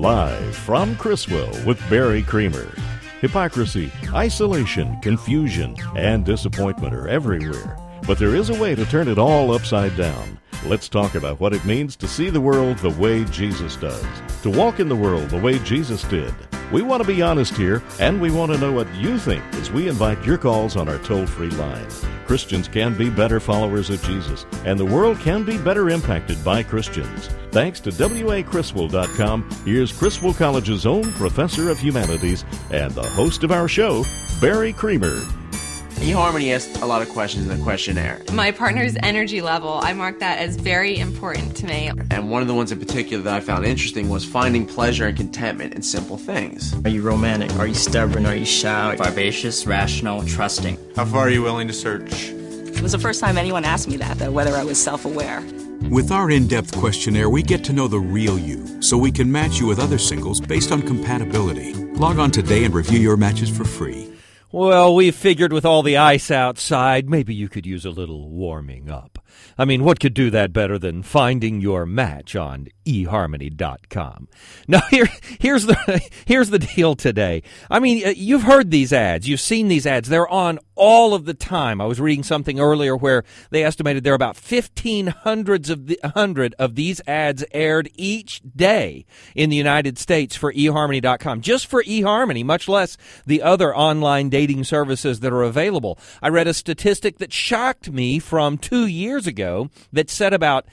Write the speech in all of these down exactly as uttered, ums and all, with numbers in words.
Live from Criswell with Barry Creamer. Hypocrisy, isolation, confusion, and disappointment are everywhere. But there is a way to turn it all upside down. Let's talk about what it means to see the world the way Jesus does, to walk in the world the way Jesus did. We want to be honest here, and we want to know what you think as we invite your calls on our toll-free line. Christians can be better followers of Jesus, and the world can be better impacted by Christians. Thanks to W A Criswell dot com, here's Criswell College's own professor of humanities and the host of our show, Barry Creamer. eHarmony asked a lot of questions in the questionnaire. My partner's energy level, I marked that as very important to me. And one of the ones in particular that I found interesting was finding pleasure and contentment in simple things. Are you romantic? Are you stubborn? Are you shy? Vivacious, rational, trusting? How far are you willing to search? It was the first time anyone asked me that, though, whether I was self-aware. With our in-depth questionnaire, we get to know the real you, so we can match you with other singles based on compatibility. Log on today and review your matches for free. Well, we figured with all the ice outside, maybe you could use a little warming up. I mean, what could do that better than finding your match on e harmony dot com? Now, here, here's the here's the deal today. I mean, you've heard these ads. You've seen these ads. They're on all of the time. I was reading something earlier where they estimated there are about fifteen hundreds of the, hundred of these ads aired each day in the United States for e harmony dot com, just for eHarmony, much less the other online dating services that are available. I read a statistic that shocked me from two years ago that said about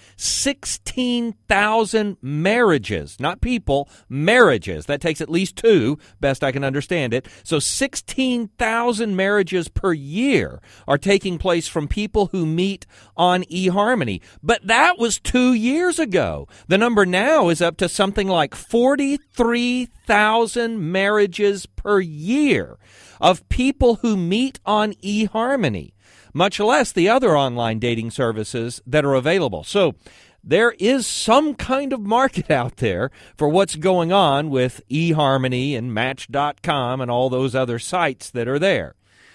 sixteen thousand marriages, not people, marriages. That takes at least two, best I can understand it. So sixteen thousand marriages per year are taking place from people who meet on eHarmony. But that was two years ago. The number now is up to something like forty-three thousand marriages per year of people who meet on eHarmony, much less the other online dating services that are available. So there is some kind of market out there for what's going on with eHarmony and Match dot com and all those other sites that are there.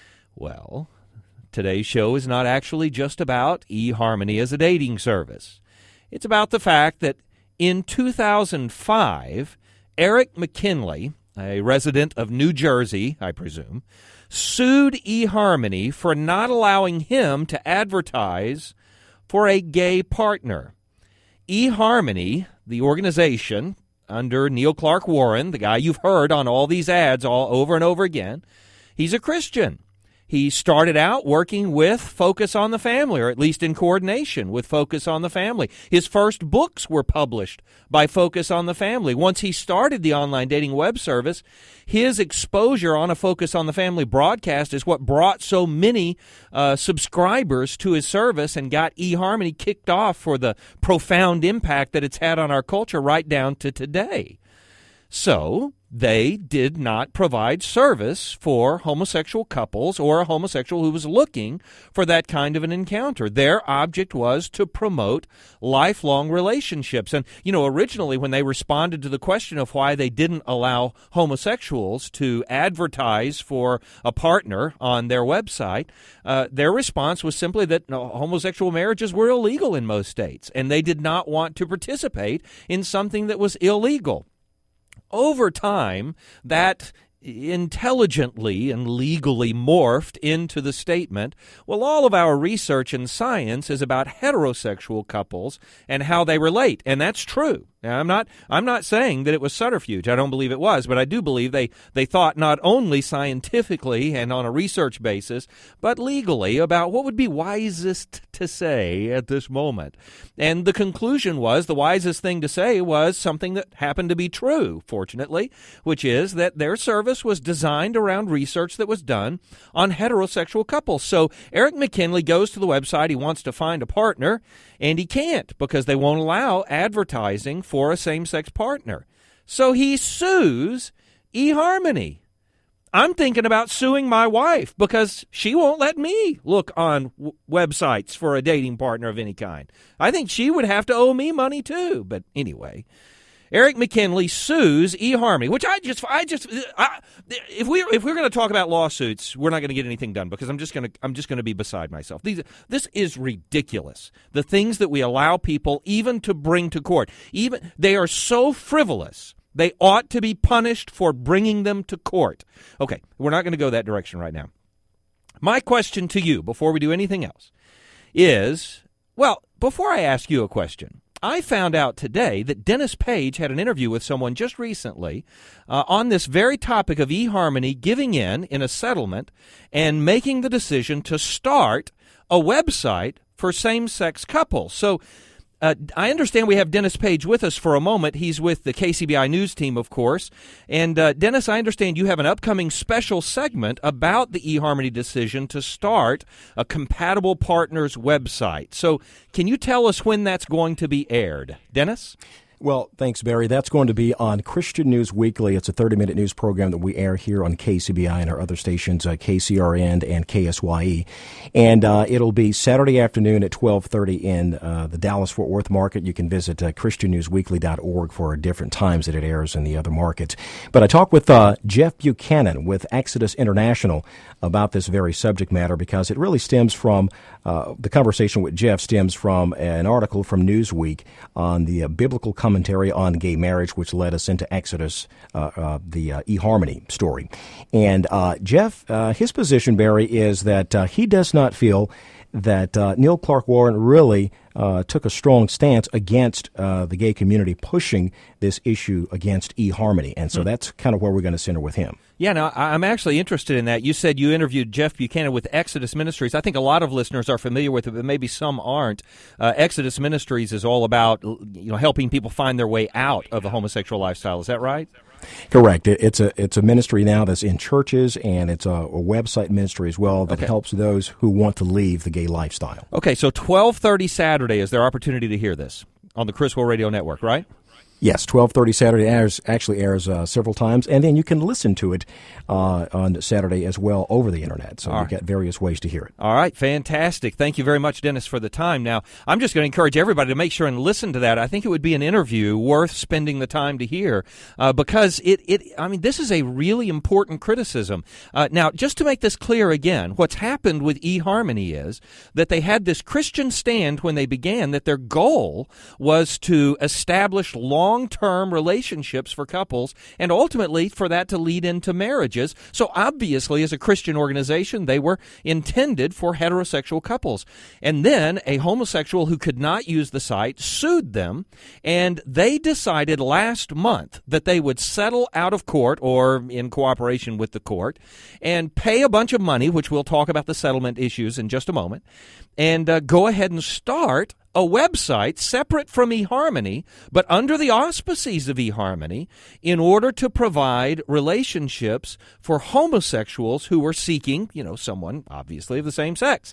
Well, today's show is not actually just about eHarmony as a dating service. It's about the fact that in two thousand five, Eric McKinley, a resident of New Jersey, I presume, sued eHarmony for not allowing him to advertise for a gay partner. eHarmony, the organization under Neil Clark Warren, the guy you've heard on all these ads all over and over again, he's a Christian. He started out working with Focus on the Family, or at least in coordination with Focus on the Family. His first books were published by Focus on the Family. Once he started the online dating web service, his exposure on a Focus on the Family broadcast is what brought so many uh, subscribers to his service and got eHarmony kicked off for the profound impact that it's had on our culture right down to today. So they did not provide service for homosexual couples or a homosexual who was looking for that kind of an encounter. Their object was to promote lifelong relationships. And, you know, originally when they responded to the question of why they didn't allow homosexuals to advertise for a partner on their website, uh, their response was simply that no, homosexual marriages were illegal in most states, and they did not want to participate in something that was illegal. Over time, that intelligently and legally morphed into the statement, well, all of our research and science is about heterosexual couples and how they relate, and that's true. Now, I'm not I'm not saying that it was subterfuge. I don't believe it was, but I do believe they, they thought not only scientifically and on a research basis, but legally about what would be wisest to say at this moment. And the conclusion was the wisest thing to say was something that happened to be true, fortunately, which is that their service was designed around research that was done on heterosexual couples. So Eric McKinley goes to the website. He wants to find a partner, and he can't because they won't allow advertising for a same-sex partner. So he sues eHarmony. I'm thinking about suing my wife because she won't let me look on w- websites for a dating partner of any kind. I think she would have to owe me money too. But anyway, Eric McKinley sues eHarmony, which I just, I just, I, if we if we're going to talk about lawsuits, we're not going to get anything done because I'm just going to, I'm just going to be beside myself. These, this is ridiculous. The things that we allow people even to bring to court, even they are so frivolous They ought to be punished for bringing them to court. Okay, we're not going to go that direction right now. My question to you, before we do anything else, is, well, before I ask you a question, I found out today that Dennis Page had an interview with someone just recently uh, on this very topic of eHarmony giving in in a settlement and making the decision to start a website for same-sex couples. So uh, I understand we have Dennis Page with us for a moment. He's with the K C B I News team, of course. And uh, Dennis, I understand you have an upcoming special segment about the eHarmony decision to start a Compatible Partners website. So can you tell us when that's going to be aired? Dennis? Well, thanks, Barry. That's going to be on Christian News Weekly. It's a thirty-minute news program that we air here on K C B I and our other stations, uh, K C R N and K S Y E. And uh, it'll be Saturday afternoon at twelve thirty in uh, the Dallas-Fort Worth market. You can visit uh, christian news weekly dot org for different times that it airs in the other markets. But I talked with uh, Jeff Buchanan with Exodus International about this very subject matter because it really stems from, uh, the conversation with Jeff stems from an article from Newsweek on the uh, biblical commentary on gay marriage, which led us into Exodus, uh, uh, the uh, eHarmony story. And uh, Jeff, uh, his position, Barry, is that uh, he does not feel that uh, Neil Clark Warren really uh, took a strong stance against uh, the gay community pushing this issue against eHarmony. And so mm. that's kind of where we're going to center with him. Yeah, no, I'm actually interested in that. You said you interviewed Jeff Buchanan with Exodus Ministries. I think a lot of listeners are familiar with it, but maybe some aren't. Uh, Exodus Ministries is all about, you know, helping people find their way out of the homosexual lifestyle. Is that right? Correct. It, it's a it's a ministry now that's in churches, and it's a, a website ministry as well that okay. helps those who want to leave the gay lifestyle. Okay, so twelve thirty Saturday is their opportunity to hear this on the Criswell Radio Network, right? Yes, twelve thirty Saturday airs, actually airs uh, several times, and then you can listen to it uh, on Saturday as well over the Internet. So you've got various ways to hear it. All right, fantastic. Thank you very much, Dennis, for the time. Now, I'm just going to encourage everybody to make sure and listen to that. I think it would be an interview worth spending the time to hear uh, because it, it, I mean, this is a really important criticism. Uh, now, just to make this clear again, what's happened with eHarmony is that they had this Christian stand when they began that their goal was to establish long long-term relationships for couples, and ultimately for that to lead into marriages. So obviously, as a Christian organization, they were intended for heterosexual couples. And then a homosexual who could not use the site sued them, and they decided last month that they would settle out of court or in cooperation with the court and pay a bunch of money, which we'll talk about the settlement issues in just a moment, and uh, go ahead and start a website separate from eHarmony, but under the auspices of eHarmony, in order to provide relationships for homosexuals who were seeking, you know, someone obviously of the same sex.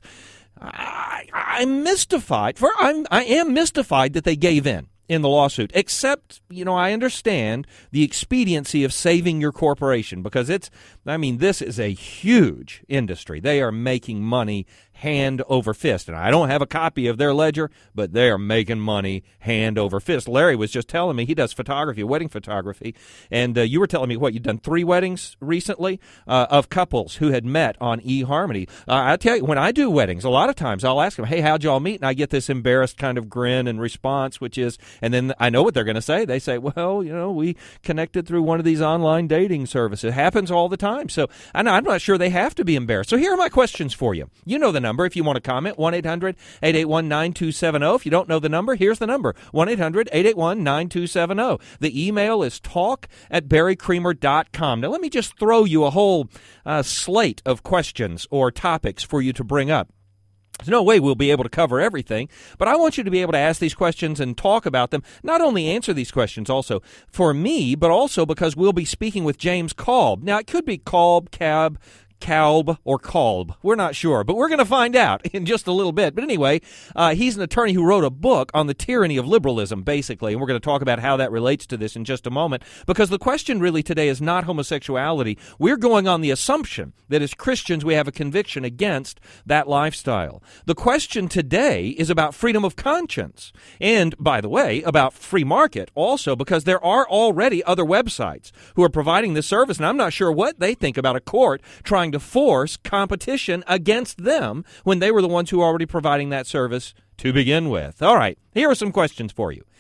I, I'm mystified. For I'm, I am mystified that they gave in in the lawsuit, except, you know, I understand the expediency of saving your corporation because it's, I mean, this is a huge industry. They are making money hand over fist. And I don't have a copy of their ledger, but they are making money hand over fist. Larry was just telling me he does photography, wedding photography, and uh, you were telling me, what, you've done three weddings recently uh, of couples who had met on eHarmony. Uh, I tell you, when I do weddings, a lot of times I'll ask them, hey, how'd y'all meet? And I get this embarrassed kind of grin and response, which is, and then I know what they're going to say. They say, well, you know, we connected through one of these online dating services. It happens all the time. So I'm not sure they have to be embarrassed. So here are my questions for you. You know the number if you want to comment, one eight hundred eight eight one nine two seven zero. If you don't know the number, here's the number, one eight hundred eight eight one nine two seven zero. The email is talk at barry creamer dot com. Now let me just throw you a whole uh, slate of questions or topics for you to bring up. There's no way we'll be able to cover everything, but I want you to be able to ask these questions and talk about them, not only answer these questions also for me, but also because we'll be speaking with James Kalb. Now, it could be Kalb, Cab, Kalb, or Kalb. We're not sure, but we're going to find out in just a little bit. But anyway, uh, he's an attorney who wrote a book on the tyranny of liberalism, basically, and we're going to talk about how that relates to this in just a moment, because the question really today is not homosexuality. We're going on the assumption that as Christians we have a conviction against that lifestyle. The question today is about freedom of conscience, and, by the way, about free market also, because there are already other websites who are providing this service, and I'm not sure what they think about a court trying to force competition against them when they were the ones who were already providing that service to begin with. All right, here are some questions for you.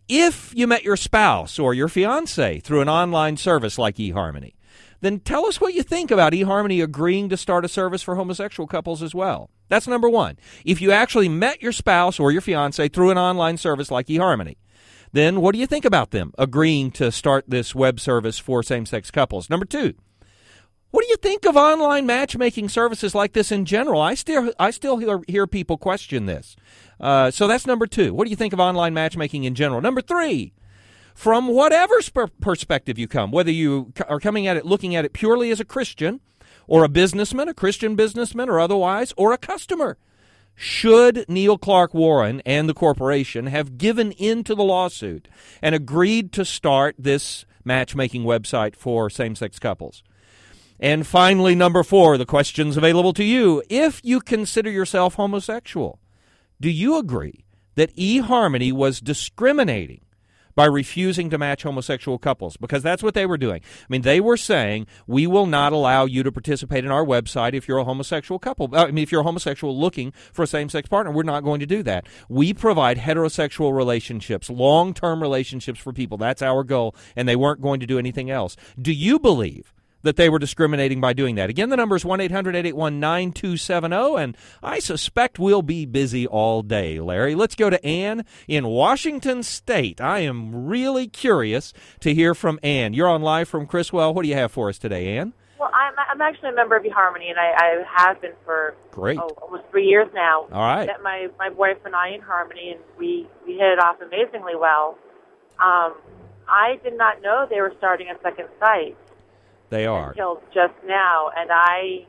If you met your spouse or your fiancé through an online service like eHarmony, then tell us what you think about eHarmony agreeing to start a service for homosexual couples as well. That's number one. If you actually met your spouse or your fiancé through an online service like eHarmony, then what do you think about them agreeing to start this web service for same-sex couples? Number two, what do you think of online matchmaking services like this in general? I still I still hear, hear people question this. Uh, so that's number two. What do you think of online matchmaking in general? Number three, from whatever sp- perspective you come, whether you are coming at it, looking at it purely as a Christian or a businessman, a Christian businessman or otherwise, or a customer, should Neil Clark Warren and the corporation have given in to the lawsuit and agreed to start this matchmaking website for same-sex couples? And finally, number four, the questions available to you. If you consider yourself homosexual, do you agree that eHarmony was discriminating by refusing to match homosexual couples? Because that's what they were doing. I mean, they were saying, we will not allow you to participate in our website if you're a homosexual couple. I mean, if you're a homosexual looking for a same-sex partner, we're not going to do that. We provide heterosexual relationships, long-term relationships for people. That's our goal, and they weren't going to do anything else. Do you believe that they were discriminating by doing that? Again, the number is one eight hundred eight eight one nine two seven zero, and I suspect we'll be busy all day, Larry. Let's go to Ann in Washington State. I am really curious to hear from Ann. You're on Live from Criswell. What do you have for us today, Ann? Well, I'm, I'm actually a member of eHarmony, and I, I have been for Great. Oh, almost three years now. All right. I met my, my boyfriend and I in Harmony, and we, we hit it off amazingly well. Um, I did not know they were starting a second site. They are. Until just now, and I,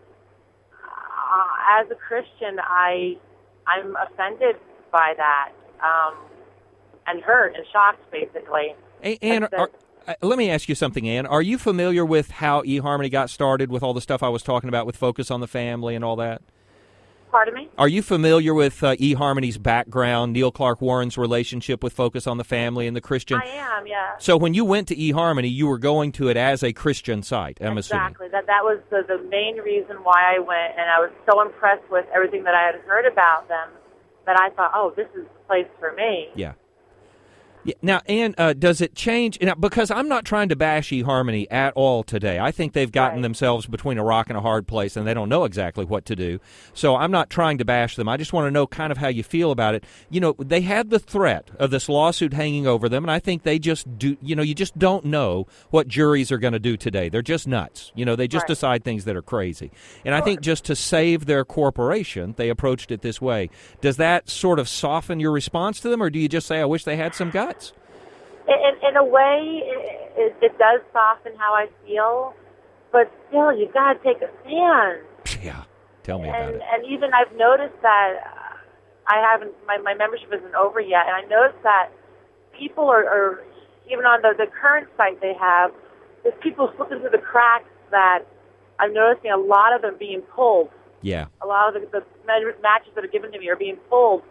uh, as a Christian, I, I'm offended by that, um, and hurt and shocked, basically. Ann, are, uh, let me ask you something, Ann. Are you familiar with how eHarmony got started with all the stuff I was talking about with Focus on the Family and all that? Pardon me? Are you familiar with uh, eHarmony's background, Neil Clark Warren's relationship with Focus on the Family and the Christian? I am, yeah. So when you went to eHarmony, you were going to it as a Christian site, I'm assuming. Exactly. That that was the, the main reason why I went, and I was so impressed with everything that I had heard about them that I thought, oh, this is the place for me. Yeah. Yeah. Now, Ann, uh, does it change? Now, because I'm not trying to bash eHarmony at all today. I think they've gotten right. themselves between a rock and a hard place, and they don't know exactly what to do. So I'm not trying to bash them. I just want to know kind of how you feel about it. You know, they had the threat of this lawsuit hanging over them, and I think they just do, you know, you just don't know what juries are going to do today. They're just nuts. You know, they just right. decide things that are crazy. And I think just to save their corporation, they approached it this way. Does that sort of soften your response to them, or do you just say, I wish they had some guts? In, in a way, it, it, it does soften how I feel, but still, you got to take a stand. Yeah, tell me and, about it. And even I've noticed that I haven't, my, my membership isn't over yet, and I noticed that people are, are even on the, the current site they have, there's people slipping through the cracks that I'm noticing a lot of them being pulled. Yeah. A lot of the, the matches that are given to me are being pulled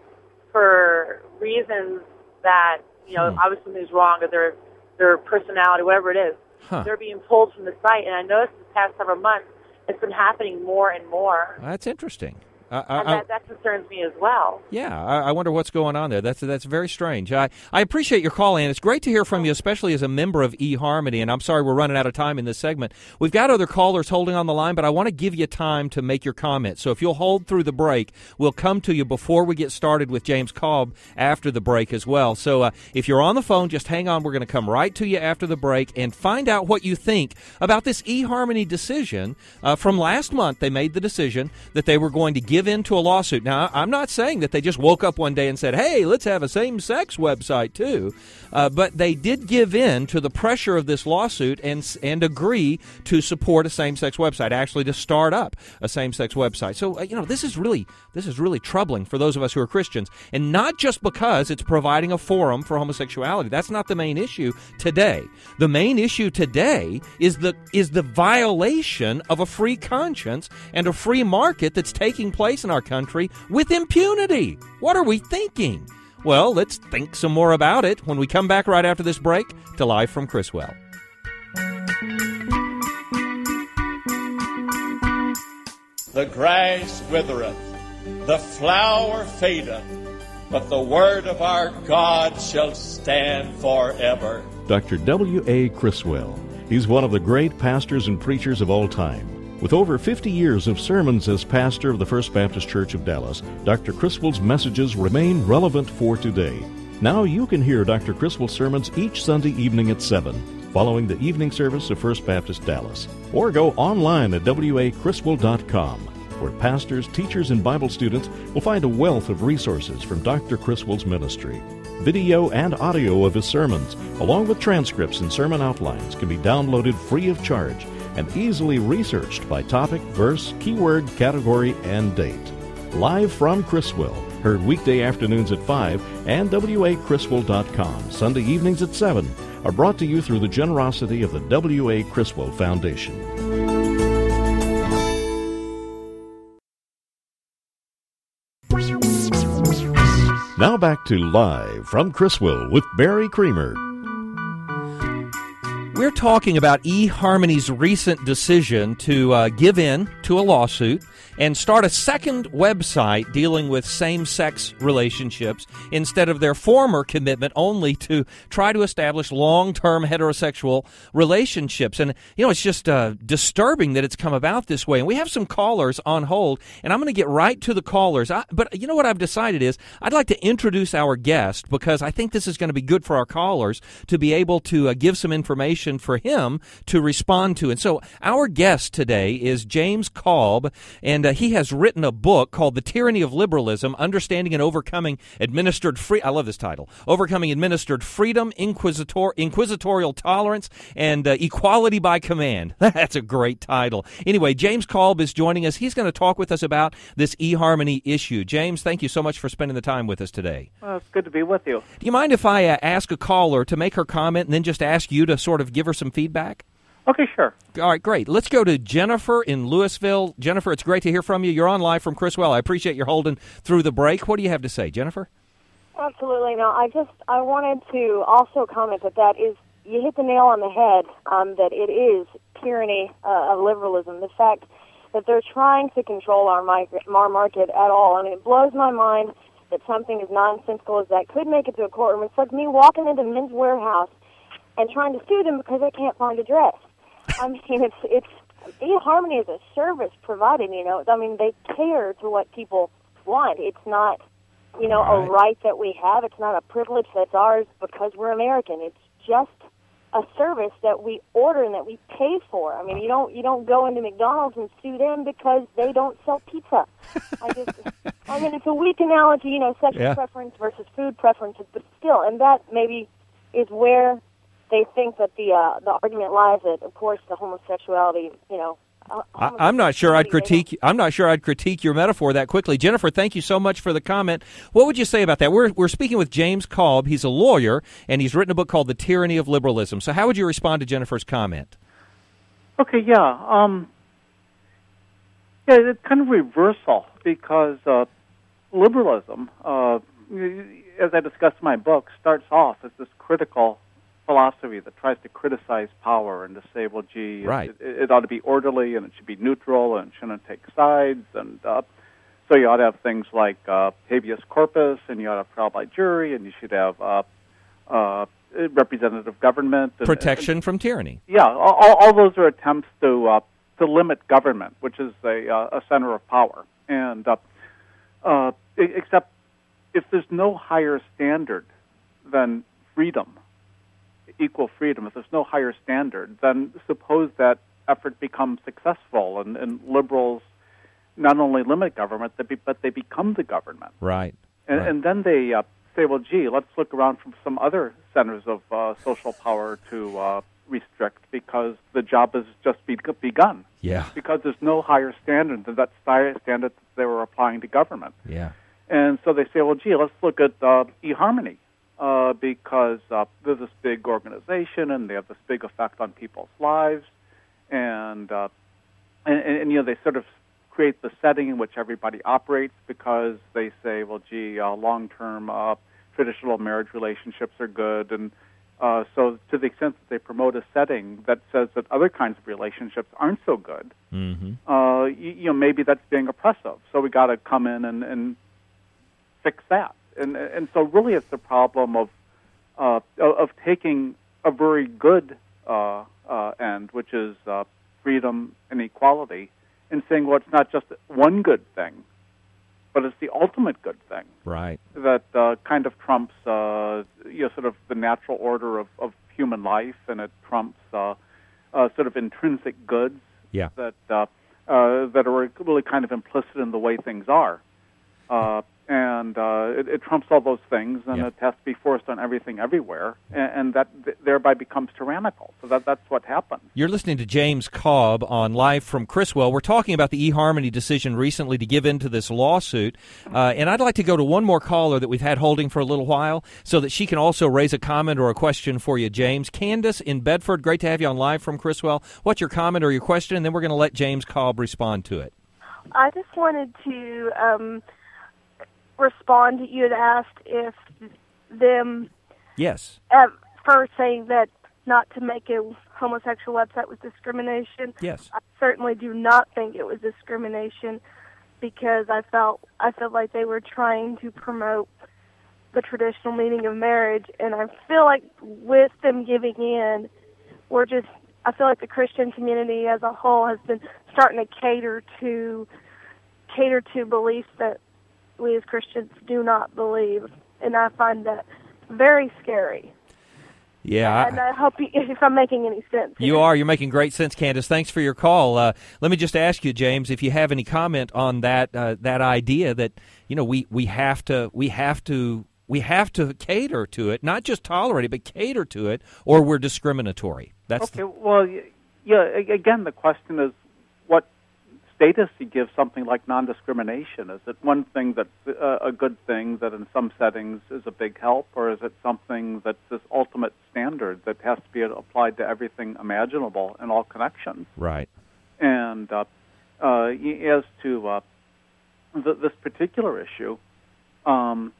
for reasons that, you know, hmm. obviously something's wrong with their their personality, whatever it is. Huh. They're being pulled from the site, and I noticed this past several months it's been happening more and more. That's interesting. Uh, and I, that, that concerns me as well. Yeah, I, I wonder what's going on there. That's that's very strange. I, I appreciate your call, Ann. It's great to hear from you, especially as a member of eHarmony, and I'm sorry we're running out of time in this segment. We've got other callers holding on the line, but I want to give you time to make your comment. So if you'll hold through the break, we'll come to you before we get started with James Cobb after the break as well. So uh, if you're on the phone, just hang on. We're going to come right to you after the break and find out what you think about this eHarmony decision. Uh, from last month, they made the decision that they were going to give in to a lawsuit. Now, I'm not saying that they just woke up one day and said, hey, let's have a same-sex website too, uh, but they did give in to the pressure of this lawsuit and and agree to support a same-sex website, actually to start up a same-sex website. So, uh, you know, this is really this is really troubling for those of us who are Christians, and not just because it's providing a forum for homosexuality. That's not the main issue today. The main issue today is the is the violation of a free conscience and a free market that's taking place in our country with impunity. What are we thinking? Well, let's think some more about it when we come back right after this break to Live from Criswell. The grass withereth, the flower fadeth, but the word of our God shall stand forever. Doctor W A Criswell. He's one of the great pastors and preachers of all time. With over fifty years of sermons as pastor of the First Baptist Church of Dallas, Doctor Criswell's messages remain relevant for today. Now you can hear Doctor Criswell's sermons each Sunday evening at seven, following the evening service of First Baptist Dallas. Or go online at w a criswell dot com, where pastors, teachers, and Bible students will find a wealth of resources from Doctor Criswell's ministry. Video and audio of his sermons, along with transcripts and sermon outlines, can be downloaded free of charge and easily researched by topic, verse, keyword, category, and date. Live from Criswell, heard weekday afternoons at five and w a criswell dot com, Sunday evenings at seven, are brought to you through the generosity of the W A Criswell Foundation. Now back to Live from Criswell with Barry Creamer. We're talking about eHarmony's recent decision to uh, give in to a lawsuit and start a second website dealing with same-sex relationships instead of their former commitment only to try to establish long-term heterosexual relationships. And, you know, it's just uh, disturbing that it's come about this way. And we have some callers on hold, and I'm going to get right to the callers. I, but you know what I've decided is I'd like to introduce our guest because I think this is going to be good for our callers to be able to uh, give some information for him to respond to. And so our guest today is James Kolb, and uh, he has written a book called The Tyranny of Liberalism, Understanding and Overcoming Administered Free. I love this title. Overcoming Administered Freedom, Inquisitor, Inquisitorial Tolerance, and uh, Equality by Command. That's a great title. Anyway, James Kolb is joining us. He's going to talk with us about this eHarmony issue. James, thank you so much for spending the time with us today. Well, it's good to be with you. Do you mind if I uh, ask a caller to make her comment and then just ask you to sort of give her some feedback? Okay, sure. All right, great. Let's go to Jennifer in Louisville. Jennifer, it's great to hear from you. You're on Live from Criswell. I appreciate your holding through the break. What do you have to say, Jennifer? Absolutely. No, I just I wanted to also comment that that is, you hit the nail on the head, um, that it is tyranny uh, of liberalism. The fact that they're trying to control our, migrant, our market at all. I mean, it blows my mind that something as nonsensical as that could make it to a courtroom. It's like me walking into Men's Warehouse and trying to sue them because I can't find a dress. I mean, it's it's eHarmony is a service provided. You know, I mean, they cater to what people want. It's not, you know, right. a right that we have. It's not a privilege that's ours because we're American. It's just a service that we order and that we pay for. I mean, you don't you don't go into McDonald's and sue them because they don't sell pizza. I just, I mean, it's a weak analogy, you know, sexual yeah. preference versus food preferences, but still, and that maybe is where they think that the uh, the argument lies that, of course, the homosexuality, you know. Uh, I, I'm not sure I'd critique. I'm not sure I'd critique your metaphor that quickly, Jennifer. Thank you so much for the comment. What would you say about that? We're we're speaking with James Kolb. He's a lawyer, and he's written a book called The Tyranny of Liberalism. So, how would you respond to Jennifer's comment? Okay, yeah, um, yeah, it's kind of reversal because uh, liberalism, uh, as I discussed in my book, starts off as this critical philosophy that tries to criticize power and to say, well, gee, right. it, it ought to be orderly and it should be neutral and it shouldn't take sides. And uh, so you ought to have things like uh, habeas corpus, and you ought to have trial by jury, and you should have uh, uh, representative government. And, Protection and, from tyranny. Yeah, all, all those are attempts to uh, to limit government, which is a, uh, a center of power. And uh, uh, except if there's no higher standard than freedom, equal freedom, if there's no higher standard, then suppose that effort becomes successful and, and liberals not only limit government, but they become the government. Right. And, right. and then they uh, say, well, gee, let's look around for some other centers of uh, social power to uh, restrict because the job has just be- begun. Yeah. Because there's no higher standard than that standard that they were applying to government. Yeah. And so they say, well, gee, let's look at uh, eHarmony. Uh, because uh, they're this big organization and they have this big effect on people's lives, and, uh, and, and, and you know they sort of create the setting in which everybody operates because they say, well, gee, uh, long-term uh, traditional marriage relationships are good, and uh, so to the extent that they promote a setting that says that other kinds of relationships aren't so good, mm-hmm. uh, you, you know maybe that's being oppressive. So we got to come in and, and fix that. And and so really it's the problem of uh, of taking a very good uh, uh, end, which is uh, freedom and equality, and saying, well, it's not just one good thing, but it's the ultimate good thing. Right. That uh, kind of trumps uh, you know, sort of the natural order of, of human life, and it trumps uh, uh, sort of intrinsic goods yeah. that uh, uh, that are really kind of implicit in the way things are. Uh, and uh, it, it trumps all those things, and yeah. it has to be forced on everything everywhere, and, and that th- thereby becomes tyrannical. So that that's what happens. You're listening to James Cobb on Live from Criswell. We're talking about the eHarmony decision recently to give in to this lawsuit, uh, and I'd like to go to one more caller that we've had holding for a little while so that she can also raise a comment or a question for you, James. Candace in Bedford, great to have you on Live from Criswell. What's your comment or your question, and then we're going to let James Cobb respond to it. I just wanted to... Um respond. You had asked if them yes at first saying that not to make a homosexual website was discrimination. Yes. I certainly do not think it was discrimination, because I felt I felt like they were trying to promote the traditional meaning of marriage, and I feel like with them giving in, we're just I feel like the Christian community as a whole has been starting to cater to cater to beliefs that we as Christians do not believe, and I find that very scary. Yeah. And I hope you, if I'm making any sense. You are. You're making great sense, Candace. Thanks for your call. Uh, let me just ask you, James, if you have any comment on that uh, that idea that, you know, we, we have to we have to we have to cater to it, not just tolerate it, but cater to it, or we're discriminatory. That's okay. The... Well, yeah. Again, the question is, what status you give something like non-discrimination? Is it one thing that's uh, a good thing that in some settings is a big help, or is it something that's this ultimate standard that has to be applied to everything imaginable in all connections? Right. And uh, uh, as to uh, th- this particular issue, um,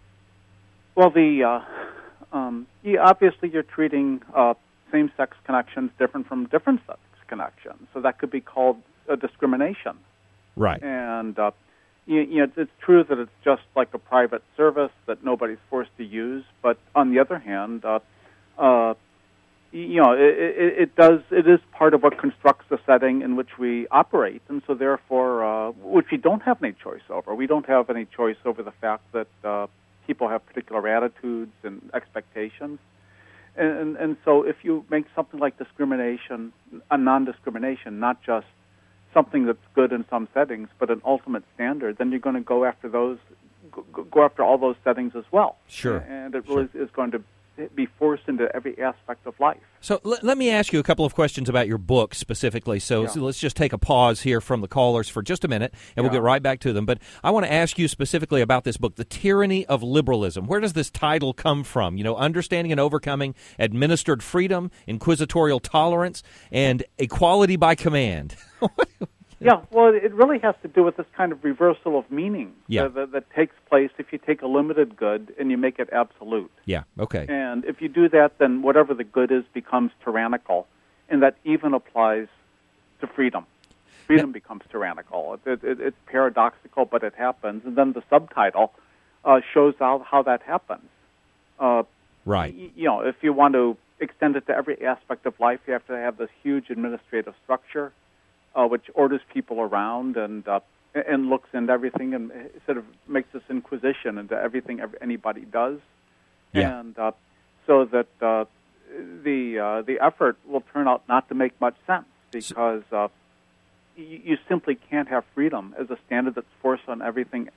well, the uh, um, yeah, obviously you're treating uh, same-sex connections different from different-sex connections, so that could be called a discrimination. Right. And uh, you, you know, it's true that it's just like a private service that nobody's forced to use, but on the other hand, uh, uh, you know, it, it, it does. It is part of what constructs the setting in which we operate, and so therefore, uh, which we don't have any choice over. We don't have any choice over the fact that uh, people have particular attitudes and expectations. And, and, and so if you make something like discrimination a non-discrimination, not just something that's good in some settings, but an ultimate standard, then you're going to go after those, go, go after all those settings as well. Sure. And it really sure. is going to be forced into every aspect of life. So l- let me ask you a couple of questions about your book specifically. So, yeah. so let's just take a pause here from the callers for just a minute, and yeah. we'll get right back to them. But I want to ask you specifically about this book, The Tyranny of Liberalism. Where does this title come from? You know, understanding and overcoming administered freedom, inquisitorial tolerance, and equality by command. Yeah, well, it really has to do with this kind of reversal of meaning yeah. that, that, that takes place if you take a limited good and you make it absolute. Yeah, okay. And if you do that, then whatever the good is becomes tyrannical, and that even applies to freedom. Freedom yeah. becomes tyrannical. It, it, it's paradoxical, but it happens. And then the subtitle uh, shows out how that happens. Uh, right. Y- you know, if you want to extend it to every aspect of life, you have to have this huge administrative structure, Uh, which orders people around and uh, and looks into everything and sort of makes this inquisition into everything every, anybody does, yeah. and uh, so that uh, the uh, the effort will turn out not to make much sense because uh, you, you simply can't have freedom as a standard that's forced on everything.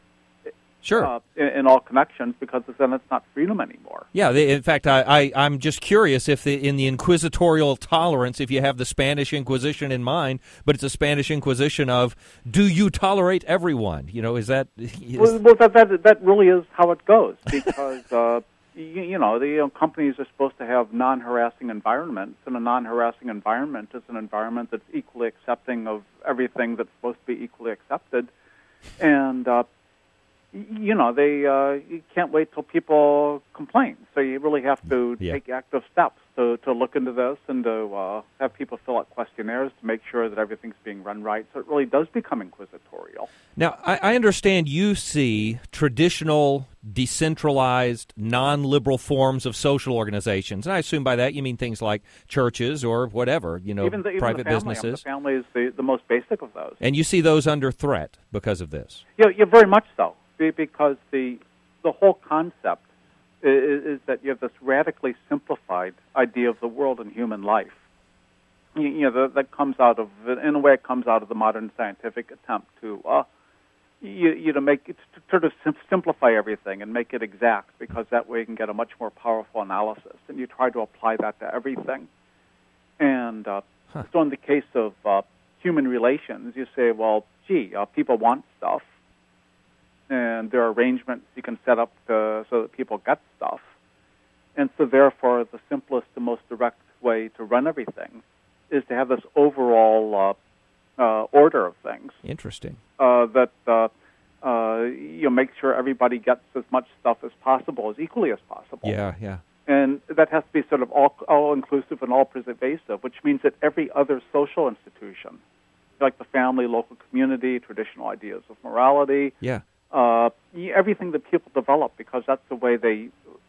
Sure. Uh, in, in all connections, because then it's not freedom anymore. Yeah, they, in fact, I, I, I'm just curious if the, in the inquisitorial tolerance, if you have the Spanish Inquisition in mind, but it's a Spanish Inquisition of, do you tolerate everyone? You know, is that... Is... Well, well that, that that really is how it goes, because, uh, you, you know, the you know, companies are supposed to have non-harassing environments, and a non-harassing environment is an environment that's equally accepting of everything that's supposed to be equally accepted, and... Uh, you know, they uh, you can't wait till people complain. So you really have to yeah. take active steps to, to look into this and to uh, have people fill out questionnaires to make sure that everything's being run right. So it really does become inquisitorial. Now, I, I understand you see traditional, decentralized, non-liberal forms of social organizations, and I assume by that you mean things like churches or whatever, you know, even the, even private the family, businesses. I mean, the family is the, the most basic of those. And you see those under threat because of this? Yeah, yeah, very much so. Because the the whole concept is, is that you have this radically simplified idea of the world and human life. You, you know, that, that comes out of, in a way, it comes out of the modern scientific attempt to, uh, you, you to make it, to sort of sim- simplify everything and make it exact, because that way you can get a much more powerful analysis. And you try to apply that to everything. And uh, huh. so, in the case of uh, human relations, you say, well, gee, uh, people want stuff. And there are arrangements you can set up to, so that people get stuff. And so therefore, the simplest and most direct way to run everything is to have this overall uh, uh, order of things. Interesting. Uh, that uh, uh, you know, make sure everybody gets as much stuff as possible, as equally as possible. Yeah, yeah. And that has to be sort of all, all-inclusive and all-pervasive, which means that every other social institution, like the family, local community, traditional ideas of morality, yeah. Uh, everything that people develop, because that's the way they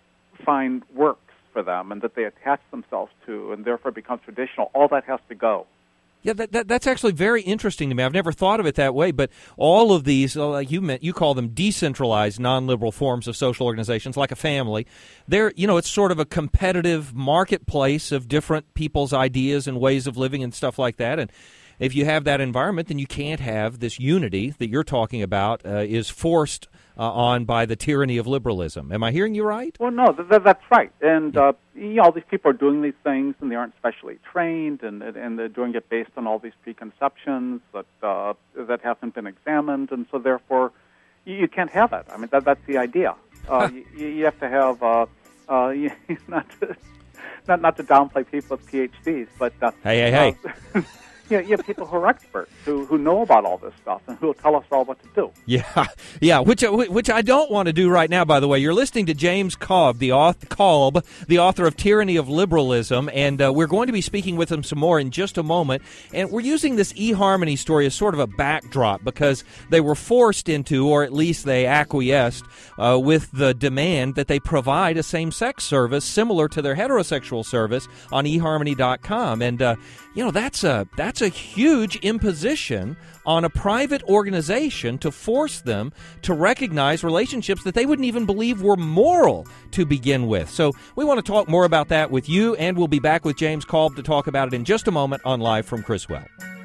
find works for them and that they attach themselves to, and therefore becomes traditional, all that has to go. Yeah, that, that that's actually very interesting to me. I've never thought of it that way, but all of these, like you meant, you call them decentralized, non-liberal forms of social organizations, like a family. They're, you know, it's sort of a competitive marketplace of different people's ideas and ways of living and stuff like that, and if you have that environment, then you can't have this unity that you're talking about uh, is forced uh, on by the tyranny of liberalism. Am I hearing you right? Well, no, th- th- that's right. And uh, you know, all these people are doing these things, and they aren't specially trained, and and they're doing it based on all these preconceptions that uh, that haven't been examined, and so therefore you, you can't have it. I mean, that, that's the idea. Uh, you, you have to have uh, uh, not to, not not to downplay people with P H Ds, but uh, hey, hey, hey. Uh, You, know, you have people who are experts, who, who know about all this stuff, and who will tell us all what to do. Yeah, yeah, which which I don't want to do right now, by the way. You're listening to James Kolb, the author, Kolb, the author of Tyranny of Liberalism, and uh, we're going to be speaking with him some more in just a moment. And we're using this eHarmony story as sort of a backdrop because they were forced into, or at least they acquiesced, uh, with the demand that they provide a same-sex service similar to their heterosexual service on e harmony dot com. And, uh, you know, that's a that's a huge imposition on a private organization to force them to recognize relationships that they wouldn't even believe were moral to begin with. So we want to talk more about that with you, and we'll be back with James Kolb to talk about it in just a moment on Live from Criswell.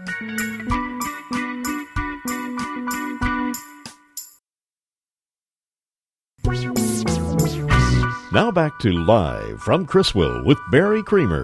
Now back to Live from Criswell with Barry Creamer.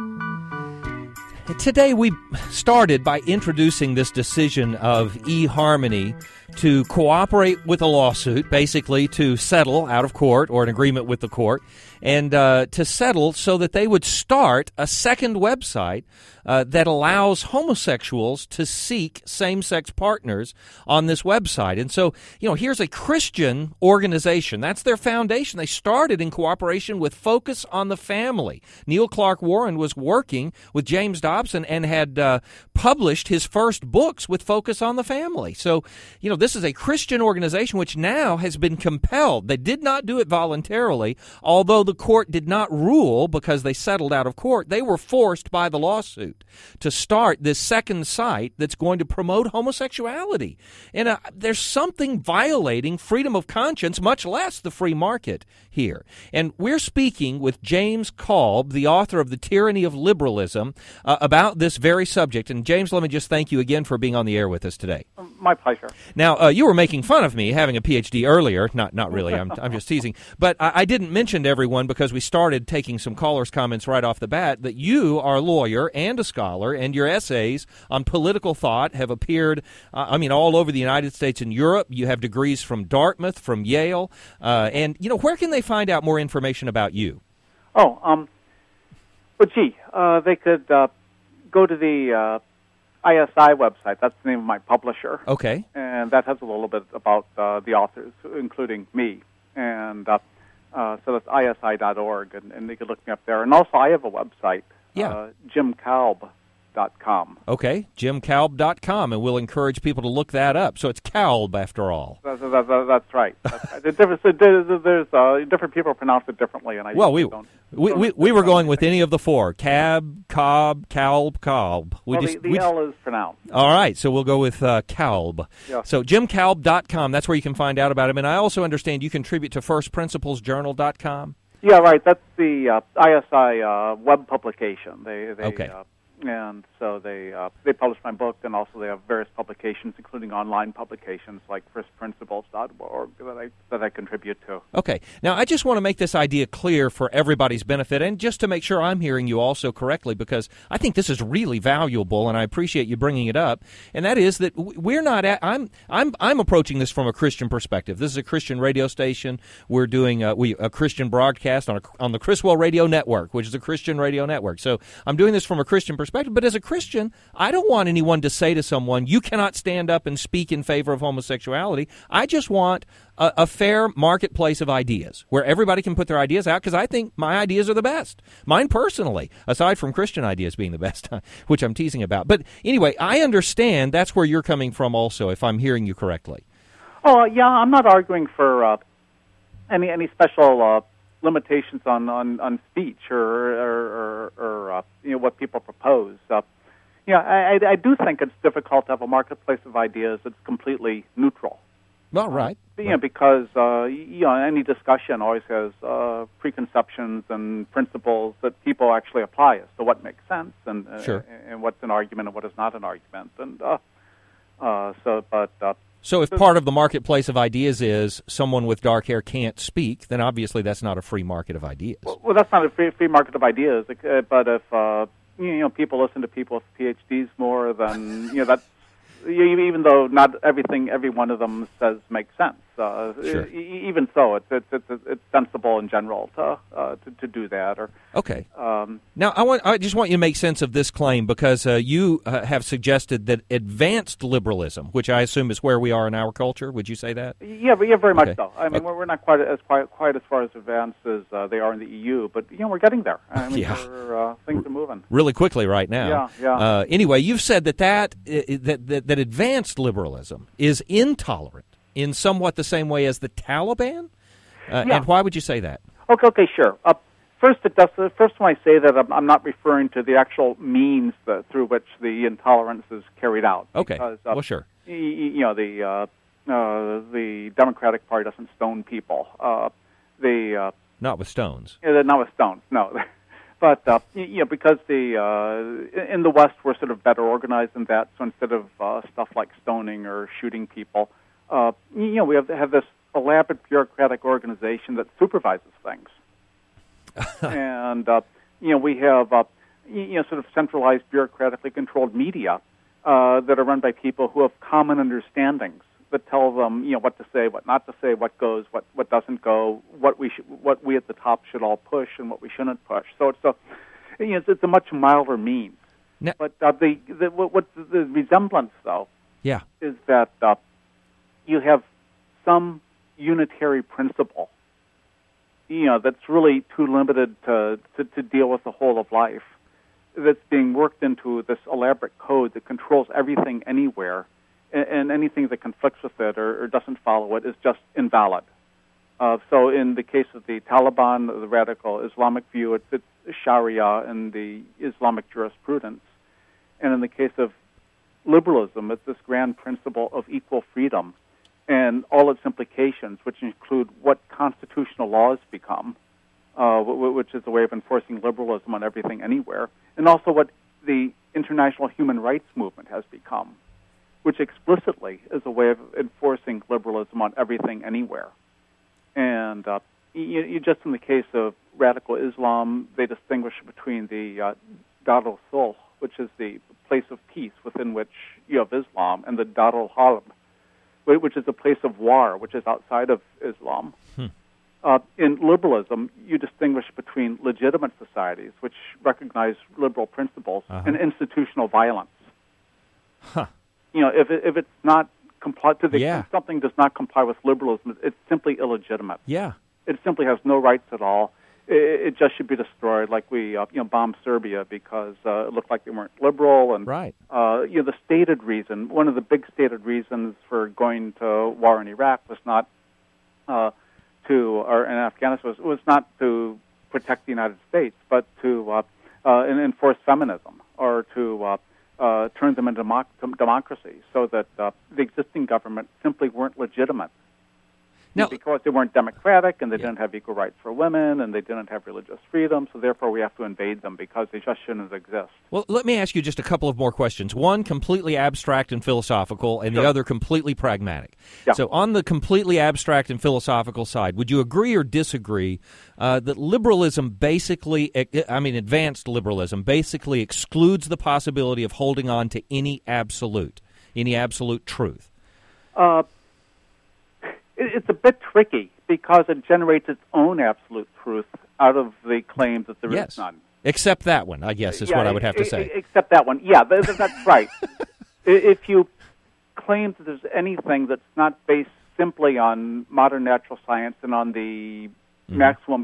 Today we started by introducing this decision of eHarmony to cooperate with a lawsuit, basically to settle out of court or an agreement with the court, and uh, to settle so that they would start a second website uh, that allows homosexuals to seek same-sex partners on this website. And so, you know, here's a Christian organization. That's their foundation. They started in cooperation with Focus on the Family. Neil Clark Warren was working with James Dobson and had uh, published his first books with Focus on the Family. So, you know, this is a Christian organization which now has been compelled. They did not do it voluntarily, although the court did not rule because they settled out of court. They were forced by the lawsuit to start this second site that's going to promote homosexuality. And uh, there's something violating freedom of conscience, much less the free market here. And we're speaking with James Kolb, the author of The Tyranny of Liberalism, uh, about this very subject. And James, let me just thank you again for being on the air with us today. My pleasure. Now, uh, you were making fun of me having a P H D earlier. Not not really. I'm, I'm just teasing. But I, I didn't mention to everyone, because we started taking some callers' comments right off the bat, that you are a lawyer and a scholar, and your essays on political thought have appeared, uh, I mean, all over the United States and Europe. You have degrees from Dartmouth, from Yale. Uh, and, you know, where can they find out more information about you? Oh, um, well, gee, uh, they could uh, go to the uh, I S I website. That's the name of my publisher. Okay. And that has a little bit about uh, the authors, including me. And uh, uh, so that's I S I dot org, and, and you can look me up there. And also, I have a website, yeah. uh, jim kalb dot com. Okay, jim kalb dot com, and we'll encourage people to look that up. So it's Kalb, after all. That's, that's, that's right. That's right. There's, there's, there's uh, different people pronounce it differently, and I well, we don't. We, we we were going with any of the four: Cab, Cobb, Kalb, Kalb. We well, just, the, the we, L is pronounced. All right, so we'll go with uh, Kalb. Yeah. So jim kalb dot com, that's where you can find out about him. And I also understand you contribute to first principles journal dot com. Yeah, right. That's the uh, I S I uh, web publication. They, they okay. Uh, and so they uh, they publish my book, and also they have various publications, including online publications like first principles dot org that I that I contribute to. Okay. Now, I just want to make this idea clear for everybody's benefit, and just to make sure I'm hearing you also correctly, because I think this is really valuable, and I appreciate you bringing it up. And that is that we're not at, I'm I'm I'm approaching this from a Christian perspective. This is a Christian radio station. We're doing a, we a Christian broadcast on a, on the Criswell Radio Network, which is a Christian radio network. So I'm doing this from a Christian perspective. But as a Christian, I don't want anyone to say to someone, you cannot stand up and speak in favor of homosexuality. I just want a, a fair marketplace of ideas where everybody can put their ideas out, because I think my ideas are the best. Mine personally, aside from Christian ideas being the best, which I'm teasing about. But anyway, I understand that's where you're coming from also, if I'm hearing you correctly. Oh, yeah, I'm not arguing for uh, any any special uh limitations on, on, on speech or or, or, or uh, you know, what people propose. Uh, yeah, I, I do think it's difficult to have a marketplace of ideas that's completely neutral. Well, right. Uh, you know, because uh, you know, any discussion always has uh, preconceptions and principles that people actually apply as to what makes sense and uh, sure. and what's an argument and what is not an argument. And uh, uh, so, but. Uh, So if part of the marketplace of ideas is someone with dark hair can't speak, then obviously that's not a free market of ideas. Well, well that's not a free, free market of ideas. Uh, but if uh, you know people listen to people with P H Ds more, then you know that's even though not everything every one of them says makes sense. Uh, sure. e- even so, it's it's it's, it's sensible in general to, uh, to to do that. Or okay. Um, now I want I just want you to make sense of this claim, because uh, you uh, have suggested that advanced liberalism, which I assume is where we are in our culture. Would you say that? Yeah, yeah, very much okay. so. I mean, okay. we're, we're not quite as quite, quite as far as advanced as uh, they are in the E U, but you know, we're getting there. I mean, yeah. we're, uh, things are moving really quickly right now. Yeah, yeah. Uh, anyway, you've said that that, uh, that that that advanced liberalism is intolerant in somewhat the same way as the Taliban? Uh, yeah. And why would you say that? Okay, okay, sure. Uh, first, it does, uh, first, when I say that, I'm, I'm not referring to the actual means that, through which the intolerance is carried out. Okay, because, uh, well, sure. Y- you know, the uh, uh, the Democratic Party doesn't stone people. Uh, the uh, not with stones. Yeah, not with stones, no. But uh, you know, because the uh, in the West we're sort of better organized than that. So instead of uh, stuff like stoning or shooting people, uh, you know, we have have this elaborate bureaucratic organization that supervises things, and uh, you know, we have uh, you know sort of centralized, bureaucratically controlled media uh, that are run by people who have common understandings that tell them, you know, what to say, what not to say, what goes, what, what doesn't go, what we should, what we at the top should all push, and what we shouldn't push. So it's a, you know, it's, it's a much milder means. Now, but uh, the, the what, what the resemblance though, yeah, is that uh, you have some unitary principle, you know, that's really too limited to, to to deal with the whole of life, that's being worked into this elaborate code that controls everything anywhere. And anything that conflicts with it or, or doesn't follow it is just invalid. Uh, so in the case of the Taliban, the radical Islamic view, it's, it's Sharia and the Islamic jurisprudence. And in the case of liberalism, it's this grand principle of equal freedom and all its implications, which include what constitutional laws become, uh, which is a way of enforcing liberalism on everything anywhere, and also what the international human rights movement has become, which explicitly is a way of enforcing liberalism on everything anywhere. And uh, you, you just in the case of radical Islam, they distinguish between the uh, Dar al-Sulh, which is the place of peace within which you have Islam, and the Dar al-Harb, which is a place of war, which is outside of Islam. Hmm. Uh, in liberalism, you distinguish between legitimate societies, which recognize liberal principles, uh-huh. and institutional violence. Huh. You know, if it, if it's not comply to the Yeah. extent something does not comply with liberalism, it's simply illegitimate. Yeah. It simply has no rights at all. It, it just should be destroyed, like we uh, you know bombed Serbia because uh, it looked like they weren't liberal. And right. uh, you know, the stated reason, one of the big stated reasons for going to war in Iraq was not uh, to, or in Afghanistan was, was not to protect the United States, but to uh, uh, enforce feminism or to uh, uh, turn them into democ- democracy, so that uh, the existing government simply weren't legitimate. Now, because they weren't democratic and they yeah. didn't have equal rights for women and they didn't have religious freedom, so therefore we have to invade them because they just shouldn't exist. Well, let me ask you just a couple of more questions. One completely abstract and philosophical, and sure. the other completely pragmatic. Yeah. So on the completely abstract and philosophical side, would you agree or disagree uh, that liberalism basically, I mean advanced liberalism, basically excludes the possibility of holding on to any absolute, any absolute truth? Uh It's a bit tricky because it generates its own absolute truth out of the claim that there yes. is none. Except that one, I guess, is yeah, what I would have to say. Except that one. Yeah, that's right. If you claim that there's anything that's not based simply on modern natural science and on the mm-hmm. maximum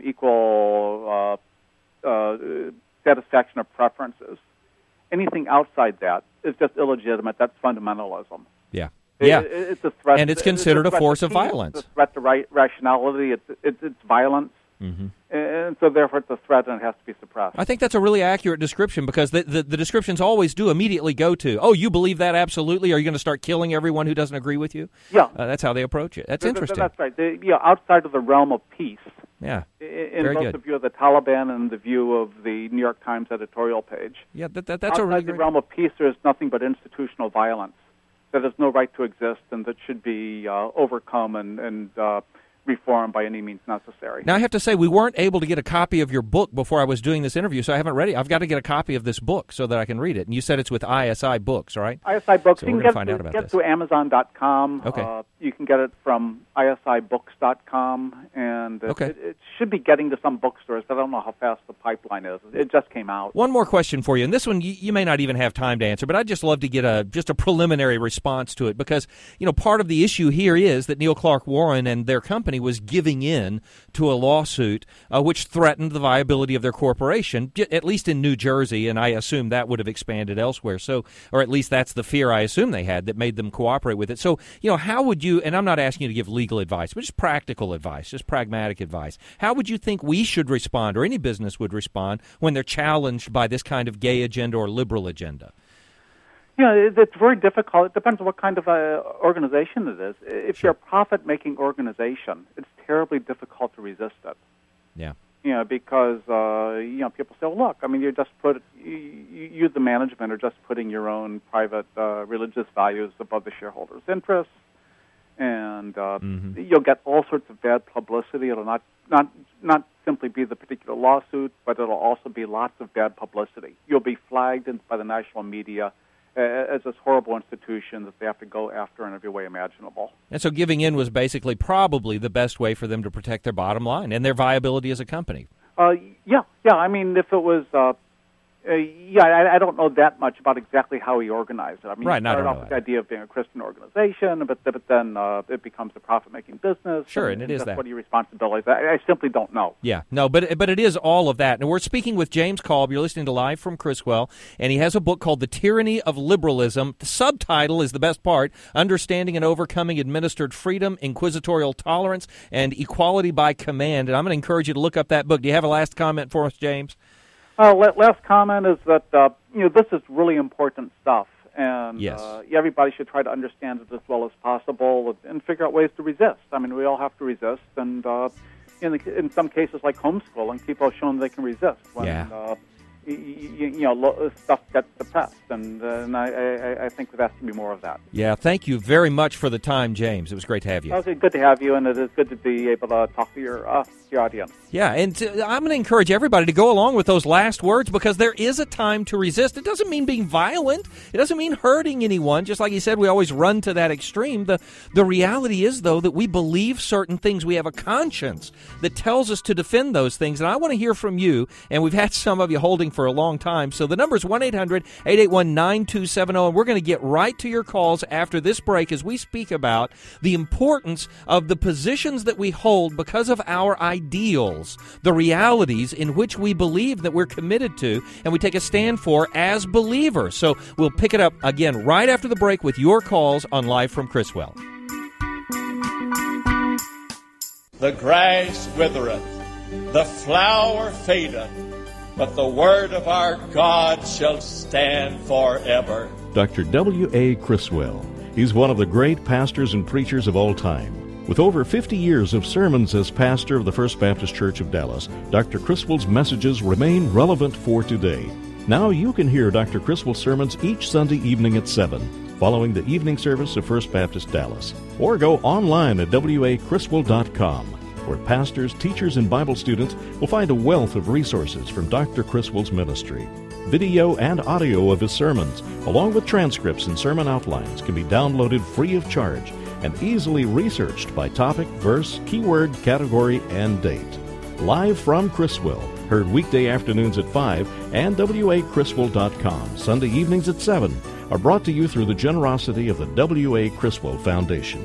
equal uh, uh, satisfaction of preferences, anything outside that is just illegitimate. That's fundamentalism. Yeah. Yeah, it, it's a threat, and it's considered it's a, a force of peace, violence. It's a threat to right, rationality. It's, it's, it's violence, mm-hmm. and so therefore it's a threat and it has to be suppressed. I think that's a really accurate description because the, the, the descriptions always do immediately go to, oh, you believe that absolutely? Are you going to start killing everyone who doesn't agree with you? Yeah. Uh, that's how they approach it. That's th- interesting. Th- that's right. The, you know, outside of the realm of peace, yeah, in Very both good. the view of the Taliban and the view of the New York Times editorial page. Yeah, that, that, that's outside a really the great... realm of peace, there is nothing but institutional violence that has no right to exist and that should be uh, overcome and, and uh, reformed by any means necessary. Now, I have to say, we weren't able to get a copy of your book before I was doing this interview, so I haven't read it. I've got to get a copy of this book so that I can read it. And you said it's with I S I Books, right? I S I Books. So you we're can going to find get, out about get this. to Amazon dot com. Okay. Uh, you can get it from I S I books dot com, and it, okay. it, it should be getting to some bookstores. I don't know how fast the pipeline is. It just came out. One more question for you, and this one you, you may not even have time to answer, but I'd just love to get a just a preliminary response to it because, you know, part of the issue here is that Neil Clark Warren and their company was giving in to a lawsuit uh, which threatened the viability of their corporation, at least in New Jersey, and I assume that would have expanded elsewhere. So, or at least that's the fear I assume they had that made them cooperate with it. So, you know, how would you, and I'm not asking you to give legal advice, but just practical advice, just pragmatic advice. How would you think we should respond, or any business would respond, when they're challenged by this kind of gay agenda or liberal agenda? Yeah, it, it's very difficult. It depends on what kind of uh, organization it is. If Sure. you're a profit-making organization, it's terribly difficult to resist it. Yeah. You know, because uh, you know people say, well, "Look, I mean, you're just put you, you, the management, are just putting your own private uh, religious values above the shareholders' interests, and uh, mm-hmm. you'll get all sorts of bad publicity. It'll not not not simply be the particular lawsuit, but it'll also be lots of bad publicity. You'll be flagged in, by the national media as this horrible institution that they have to go after in every way imaginable." And so giving in was basically probably the best way for them to protect their bottom line and their viability as a company. Uh, yeah, yeah. I mean, if it was, uh, uh, yeah, I, I don't know that much about exactly how he organized it. I mean, right, he started I off don't with know the idea of being a Christian organization, but, but then uh, it becomes a profit-making business. Sure, and, and it is that's that. What are your responsibilities? I, I simply don't know. Yeah, no, but but it is all of that. And we're speaking with James Kolb. You're listening to Live from Criswell, and he has a book called The Tyranny of Liberalism. The subtitle is the best part, Understanding and Overcoming Administered Freedom, Inquisitorial Tolerance, and Equality by Command. And I'm going to encourage you to look up that book. Do you have a last comment for us, James? Uh, last comment is that uh, you know this is really important stuff, and yes. uh, everybody should try to understand it as well as possible and, and figure out ways to resist. I mean, we all have to resist, and uh, in the, in some cases, like homeschooling, people have shown they can resist when yeah. uh, you, you, you know lo- stuff gets suppressed, and, uh, and I, I, I think there has to be more of that. Yeah, thank you very much for the time, James. It was great to have you. Okay, good to have you, and it is good to be able to talk to your uh, your audience. Yeah, and uh, I'm going to encourage everybody to go along with those last words because there is a time to resist. It doesn't mean being violent. It doesn't mean hurting anyone. Just like he said, we always run to that extreme. The, the reality is, though, that we believe certain things. We have a conscience that tells us to defend those things, and I want to hear from you, and we've had some of you holding for a long time. So the number is one eight hundred eight eight one nine two seven zero, and we're going to get right to your calls after this break as we speak about the importance of the positions that we hold because of our ideals, the realities in which we believe that we're committed to and we take a stand for as believers. So we'll pick it up again right after the break with your calls on Live from Criswell. The grass withereth, the flower fadeth, but the word of our God shall stand forever. Doctor W A. Criswell. He's one of the great pastors and preachers of all time. With over fifty years of sermons as pastor of the First Baptist Church of Dallas, Doctor Criswell's messages remain relevant for today. Now you can hear Doctor Criswell's sermons each Sunday evening at seven, following the evening service of First Baptist Dallas. Or go online at w a criswell dot com, where pastors, teachers, and Bible students will find a wealth of resources from Doctor Criswell's ministry. Video and audio of his sermons, along with transcripts and sermon outlines, can be downloaded free of charge and easily researched by topic, verse, keyword, category, and date. Live from Criswell, heard weekday afternoons at five, and w a criswell dot com, Sunday evenings at seven, are brought to you through the generosity of the W A. Criswell Foundation.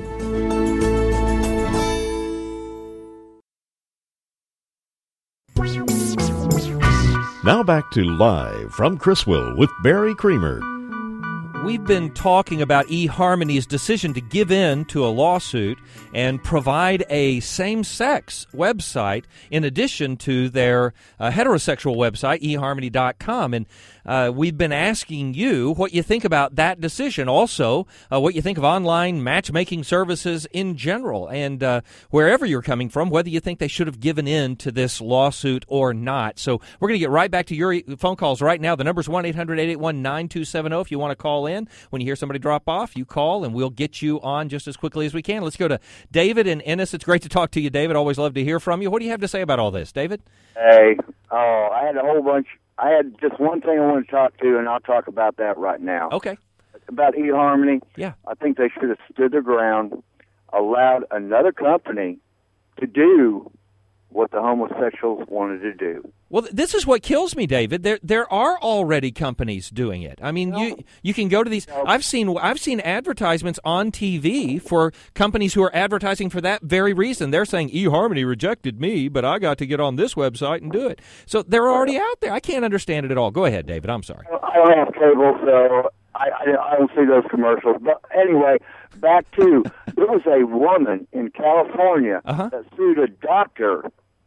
Now back to Live from Criswell with Barry Creamer. We've been talking about eHarmony's decision to give in to a lawsuit and provide a same-sex website in addition to their uh, heterosexual website, e harmony dot com. And uh, we've been asking you what you think about that decision. Also, uh, what you think of online matchmaking services in general. And uh, wherever you're coming from, whether you think they should have given in to this lawsuit or not. So we're going to get right back to your phone calls right now. The number's one eight hundred eight eight one nine two seven zero if you want to call in. When you hear somebody drop off, you call, and we'll get you on just as quickly as we can. Let's go to David in Ennis. It's great to talk to you, David. Always love to hear from you. What do you have to say about all this, David? Hey, oh, I had a whole bunch. I had just one thing I want to talk to, and I'll talk about that right now. Okay. About eHarmony. Yeah. I think they should have stood their ground, allowed another company to do what the homosexuals wanted to do. Well, this is what kills me, David. There, there are already companies doing it. I mean, no. you you can go to these. No. I've seen I've seen advertisements on T V for companies who are advertising for that very reason. They're saying eHarmony rejected me, but I got to get on this website and do it. So they're already out there. I can't understand it at all. Go ahead, David. I'm sorry. I don't have cable, so I, I, I don't see those commercials. But anyway, back to there was a woman in California uh-huh. that sued a doctor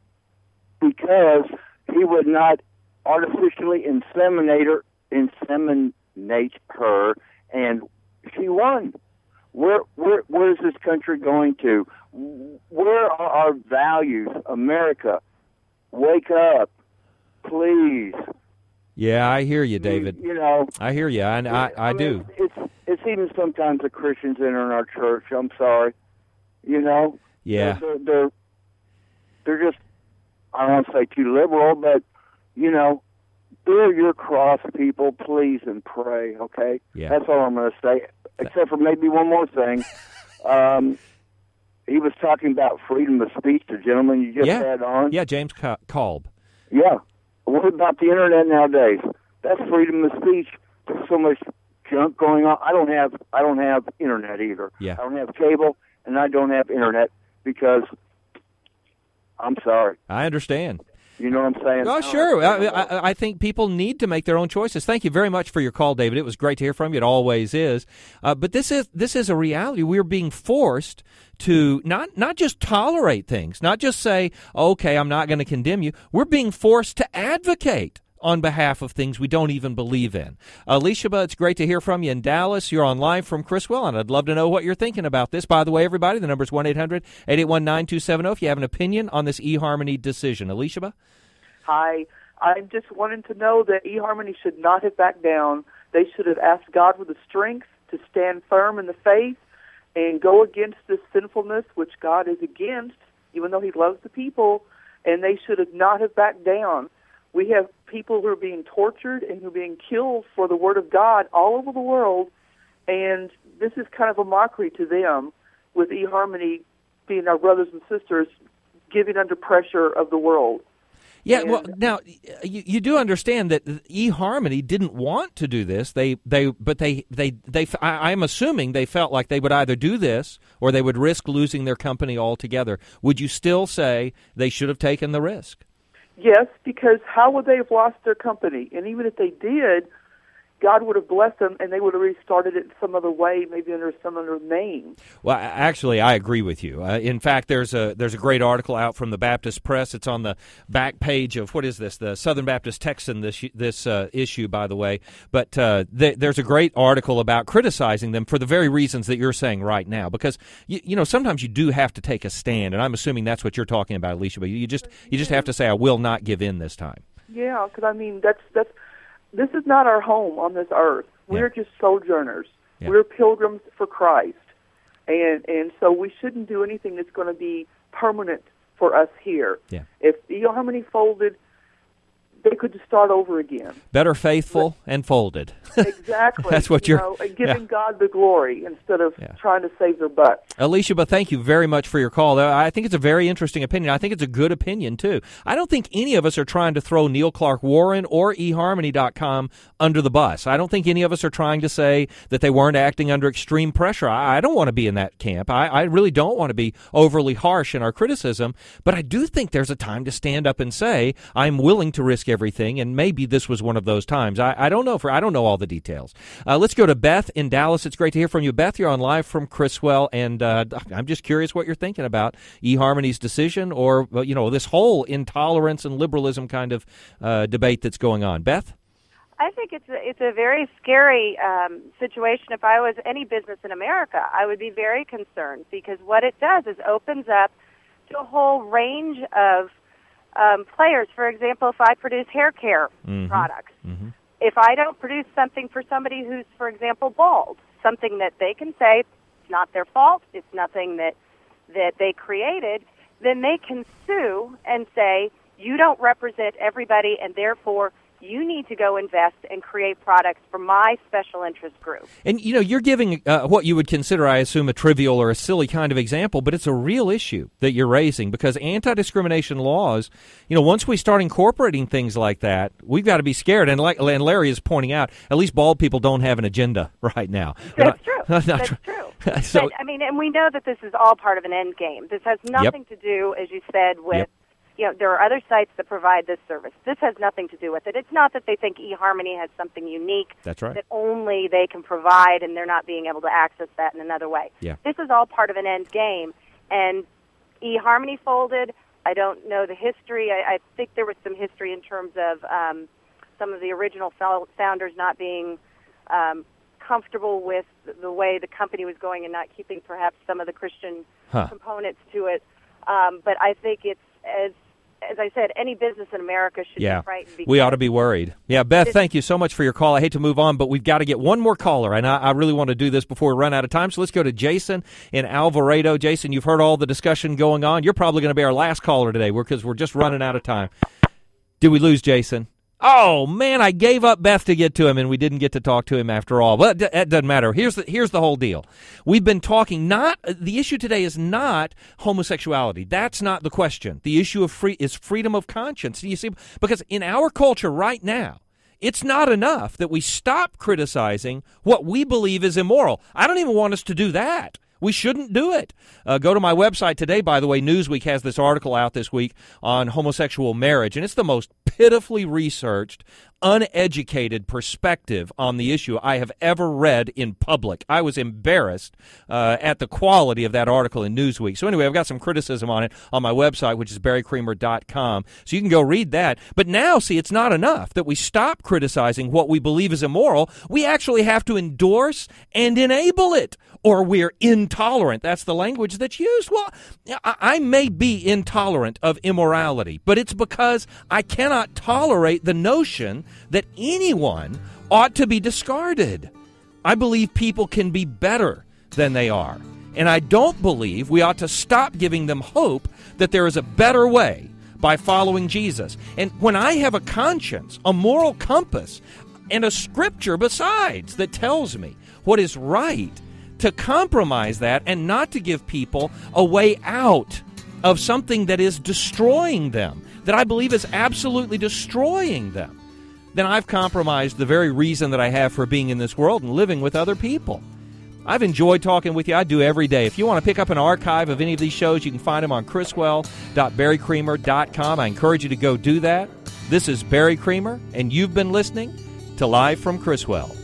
because he would not artificially inseminate her, inseminate her, and she won. Where, where, where is this country going to? Where are our values? America, wake up, please. Yeah, I hear you, David. You, you know, I hear you, and I, I, I mean, do. It's it's even sometimes the Christians enter in our church. I'm sorry, you know. Yeah, they're they're, they're just. I don't want to say too liberal, but, you know, bear your cross, people, please, and pray, okay? Yeah. That's all I'm going to say, except for maybe one more thing. um, he was talking about freedom of speech, the gentleman you just yeah. had on. Yeah, James Kolb. Yeah. What about the Internet nowadays? That's freedom of speech. There's so much junk going on. I don't have I don't have Internet either. Yeah. I don't have cable, and I don't have Internet because... I'm sorry. I understand. You know what I'm saying? Oh, sure. I, I, I think people need to make their own choices. Thank you very much for your call, David. It was great to hear from you. It always is. Uh, but this is this is a reality. We're being forced to not not just tolerate things, not just say, okay, I'm not going to condemn you. We're being forced to advocate on behalf of things we don't even believe in. Alicia, it's great to hear from you in Dallas. You're on Live from Criswell, and I'd love to know what you're thinking about this. By the way, everybody, the number's one eight hundred eight eight one nine two seven zero if you have an opinion on this eHarmony decision. Alicia? Hi. I just wanted to know that eHarmony should not have backed down. They should have asked God for the strength to stand firm in the faith and go against this sinfulness, which God is against, even though he loves the people, and they should have not have backed down. We have people who are being tortured and who are being killed for the Word of God all over the world, and this is kind of a mockery to them, with eHarmony being our brothers and sisters giving under pressure of the world. Yeah, well, now you, you do understand that eHarmony didn't want to do this. They, they, but they, they, they. I, I'm assuming they felt like they would either do this or they would risk losing their company altogether. Would you still say they should have taken the risk? Yes, because how would they have lost their company? And even if they did, God would have blessed them, and they would have restarted it in some other way, maybe under some other name. Well, actually, I agree with you. Uh, in fact, there's a there's a great article out from the Baptist Press. It's on the back page of, what is this, the Southern Baptist Texan, this this uh, issue, by the way. But uh, th- there's a great article about criticizing them for the very reasons that you're saying right now. Because, you, you know, sometimes you do have to take a stand, and I'm assuming that's what you're talking about, Alicia. But you just you just have to say, I will not give in this time. Yeah, because, I mean, that's that's... This is not our home on this earth. We're yeah. just sojourners. Yeah. We're pilgrims for Christ. And and so we shouldn't do anything that's going to be permanent for us here. Yeah. If eHarmony folded, they could just start over again. Better faithful but, and folded. Exactly. That's what you you're... know, and giving yeah. God the glory instead of yeah. trying to save their butts. Alicia, but thank you very much for your call. I think it's a very interesting opinion. I think it's a good opinion, too. I don't think any of us are trying to throw Neil Clark Warren or e harmony dot com under the bus. I don't think any of us are trying to say that they weren't acting under extreme pressure. I, I don't want to be in that camp. I, I really don't want to be overly harsh in our criticism, but I do think there's a time to stand up and say, I'm willing to risk everything, and maybe this was one of those times. I, I don't know for I don't know all the details. Uh, let's go to Beth in Dallas. It's great to hear from you. Beth, you're on live from Criswell, and uh, I'm just curious what you're thinking about eHarmony's decision, or you know, this whole intolerance and liberalism kind of uh, debate that's going on. Beth? I think it's a, it's a very scary um, situation. If I was any business in America, I would be very concerned, because what it does is opens up to a whole range of um, players. For example, if I produce hair care mm-hmm. products, mm-hmm. if I don't produce something for somebody who's, for example, bald, something that they can say it's not their fault, it's nothing that that they created, then they can sue and say, you don't represent everybody, and therefore you need to go invest and create products for my special interest group. And, you know, you're giving uh, what you would consider, I assume, a trivial or a silly kind of example, but it's a real issue that you're raising, because anti-discrimination laws, you know, once we start incorporating things like that, we've got to be scared. And like and Larry is pointing out, at least bald people don't have an agenda right now. That's I, true. That's That's tr- true. so, but, I mean, and we know that this is all part of an end game. This has nothing Yep. to do, as you said, with Yep. you know, there are other sites that provide this service. This has nothing to do with it. It's not that they think eHarmony has something unique That's right. that only they can provide, and they're not being able to access that in another way. Yeah. This is all part of an end game, and eHarmony folded. I don't know the history. I, I think there was some history in terms of um, some of the original founders not being um, comfortable with the way the company was going and not keeping perhaps some of the Christian huh. components to it. Um, but I think it's, as as I said, any business in America should yeah. be frightened. We ought to be worried. Yeah, Beth, This- thank you so much for your call. I hate to move on, but we've got to get one more caller, and I, I really want to do this before we run out of time. So let's go to Jason in Alvarado. Jason, you've heard all the discussion going on. You're probably going to be our last caller today because we're just running out of time. Did we lose Jason? Oh, man, I gave up Beth to get to him, and we didn't get to talk to him after all. But that doesn't matter. Here's the, here's the whole deal. We've been talking not – the issue today is not homosexuality. That's not the question. The issue of free is freedom of conscience. You see, because in our culture right now, it's not enough that we stop criticizing what we believe is immoral. I don't even want us to do that. We shouldn't do it. Uh, go to my website today, by the way. Newsweek has this article out this week on homosexual marriage, and it's the most pitifully researched, uneducated perspective on the issue I have ever read in public. I was embarrassed uh, at the quality of that article in Newsweek. So anyway, I've got some criticism on it on my website, which is barry creamer dot com. So you can go read that. But now, see, it's not enough that we stop criticizing what we believe is immoral. We actually have to endorse and enable it, or we're intolerant. That's the language that's used. Well, I may be intolerant of immorality, but it's because I cannot tolerate the notion that anyone ought to be discarded. I believe people can be better than they are, and I don't believe we ought to stop giving them hope that there is a better way by following Jesus. And when I have a conscience, a moral compass, and a scripture besides that tells me what is right, to compromise that and not to give people a way out of something that is destroying them, that I believe is absolutely destroying them, then I've compromised the very reason that I have for being in this world and living with other people. I've enjoyed talking with you. I do every day. If you want to pick up an archive of any of these shows, you can find them on Criswell dot Barry Creamer dot com. I encourage you to go do that. This is Barry Creamer, and you've been listening to Live from Criswell.